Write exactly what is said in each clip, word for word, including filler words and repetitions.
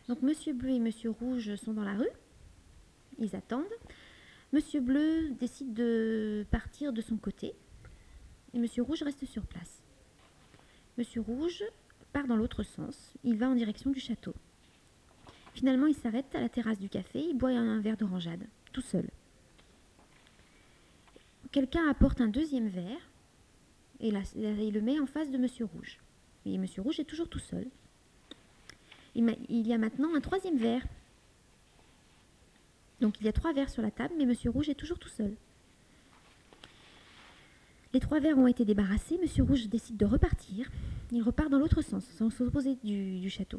Donc Monsieur Bleu et Monsieur Rouge sont dans la rue, ils attendent. Monsieur Bleu décide de partir de son côté et Monsieur Rouge reste sur place. Monsieur Rouge part dans l'autre sens, il va en direction du château. Finalement, il s'arrête à la terrasse du café, il boit un verre d'orangeade, tout seul. Quelqu'un apporte un deuxième verre et là, il le met en face de Monsieur Rouge. Et Monsieur Rouge est toujours tout seul. Il y a maintenant un troisième verre. Donc il y a trois verres sur la table, mais Monsieur Rouge est toujours tout seul. Les trois verres ont été débarrassés, Monsieur Rouge décide de repartir. Il repart dans l'autre sens, sans s'opposer du, du château.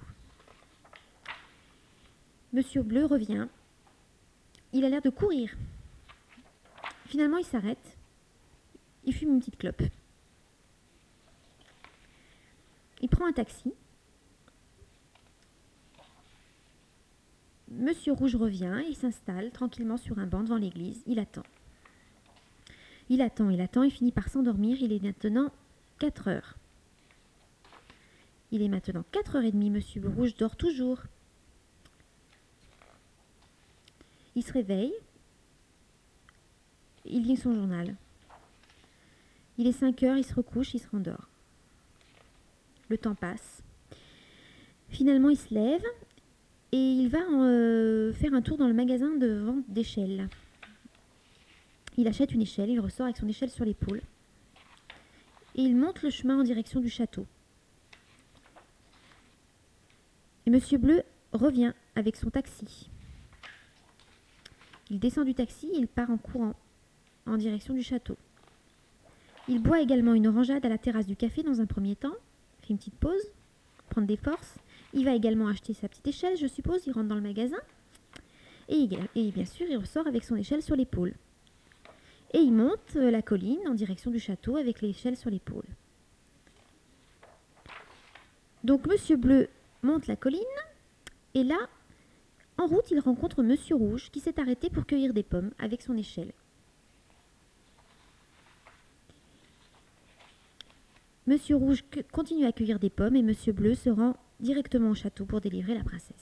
Monsieur Bleu revient. Il a l'air de courir. Finalement, il s'arrête. Il fume une petite clope. Il prend un taxi. Monsieur Rouge revient, il s'installe tranquillement sur un banc devant l'église. Il attend. Il attend, il attend, il finit par s'endormir. Il est maintenant quatre heures. Il est maintenant quatre heures trente, Monsieur Rouge dort toujours. Il se réveille. Il lit son journal. Il est cinq heures, il se recouche, il se rendort. Le temps passe. Finalement, il se lève et il va euh, faire un tour dans le magasin de vente d'échelles. Il achète une échelle, il ressort avec son échelle sur l'épaule. Et il monte le chemin en direction du château. Et Monsieur Bleu revient avec son taxi. Il descend du taxi et il part en courant en direction du château. Il boit également une orangeade à la terrasse du café dans un premier temps, fait une petite pause, prendre des forces. Il va également acheter sa petite échelle, je suppose, il rentre dans le magasin. Et, et bien sûr, il ressort avec son échelle sur l'épaule. Et il monte la colline en direction du château avec l'échelle sur l'épaule. Donc Monsieur Bleu monte la colline et là, en route, il rencontre Monsieur Rouge qui s'est arrêté pour cueillir des pommes avec son échelle. Monsieur Rouge continue à cueillir des pommes et Monsieur Bleu se rend directement au château pour délivrer la princesse.